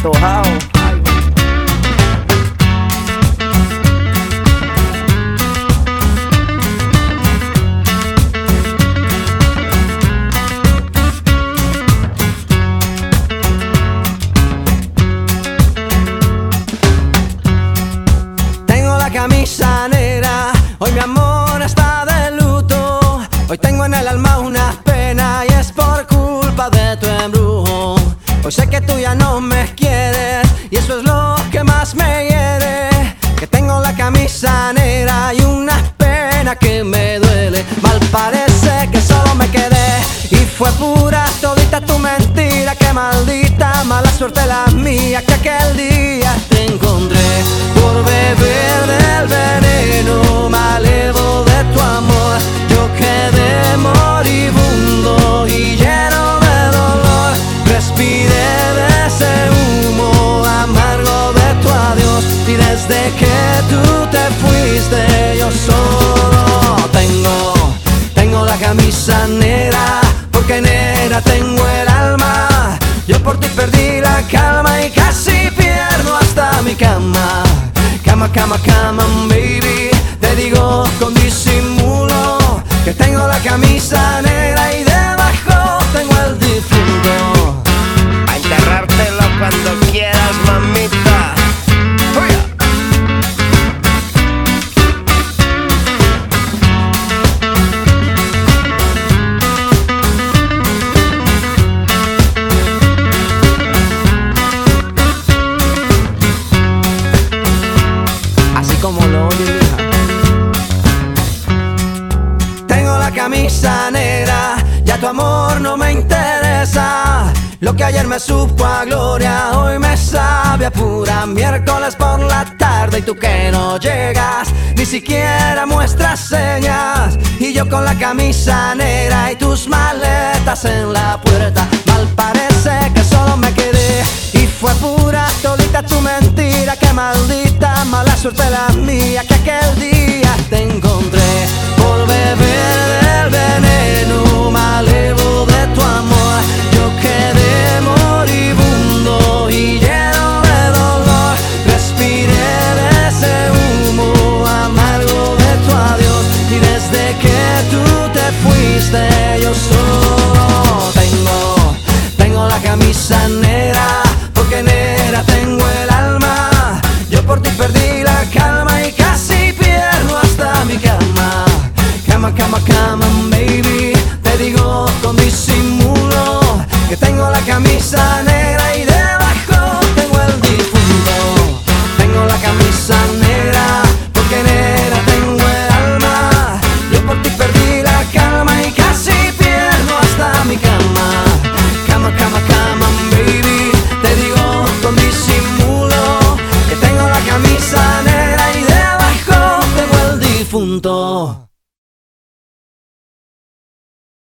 antojado. Tengo la camisa negra, hoy mi amor está de luto. Hoy tengo en el alma una pena y es por culpa de tu embrujo. Hoy sé que tú ya no me quieres y eso es lo que más me hiere. Que tengo la camisa negra y una pena que me duele. Mal parece que solo me quedé y fue pura todita tu mentira. Que maldita mala suerte la mía que aquel día te encontré. Por beber del veneno malevo de tu amor, yo quedé moribundo y lleno de dolor. Respiré de ese humo amargo de tu adiós y desde que tú te fuiste yo solo tengo la camisa negra, porque negra tengo el alma. Yo por ti perdí la calma y casi pierdo hasta mi cama. Cama, cama, cama, baby, te digo con disimulo que tengo la camisa negra y debajo tengo el difunto. A enterrártelo cuando quieras, mamita. Así como lo oyes, hija. Tengo la camisa negra, ya tu amor no me interesa. Lo que ayer me supo a gloria, hoy me sabe a pura. Miércoles por la tarde y tú que no llegas, ni siquiera muestras señas. Y yo con la camisa negra y tus maletas en la puerta. Mal parece que solo me quedé y fue pura todita tu mentira. Que maldita mala suerte la mía que aquel día te encontré. Por beber del veneno malevo de tu amor, yo quedé moribundo y lleno de dolor. Respiré de ese humo amargo de tu adiós y desde que tú te fuiste yo solo tengo la camisa negra, porque negra tengo el alma. Yo por ti perdí la calma y casi pierdo hasta mi cama. Cama, cama, cama, baby, te digo con disimulo que tengo la camisa negra.